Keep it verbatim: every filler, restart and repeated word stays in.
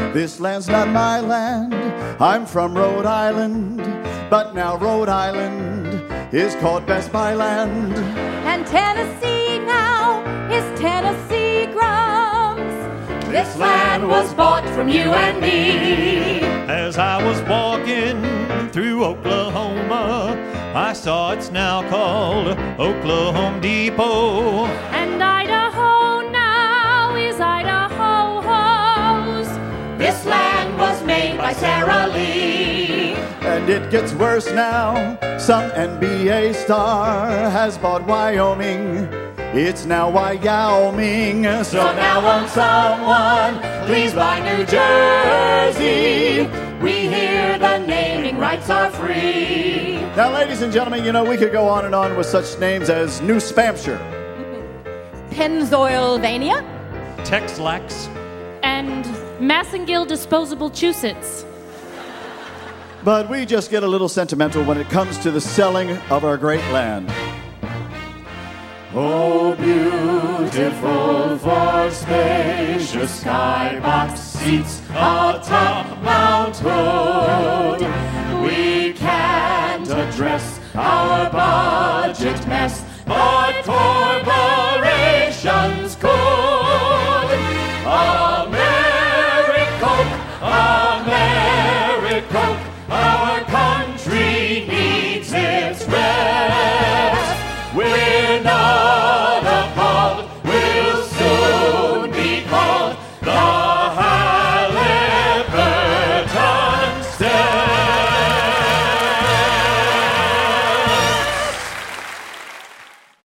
This land's not my land, I'm from Rhode Island, but now Rhode Island is called Best Buy Land. And Tennessee now is Tennessee Grums. This land was bought from you and me. As I was walking through Oklahoma, I saw it's now called Oklahoma Depot. And Idaho now is Idaho's. This land was made by Sara Lee. And it gets worse now. Some N B A star has bought Wyoming. It's now Wyoming. So now won't someone please buy New Jersey? We hear the naming rights are free. Now, ladies and gentlemen, you know, we could go on and on with such names as New Spampshire, Pennzoilvania, Texlax, And Massengill Disposable Chusets. but we just get a little sentimental when it comes to the selling of our great land. Oh, beautiful for spacious skybox seats atop Mount Hood. We can't address our budget mess, but for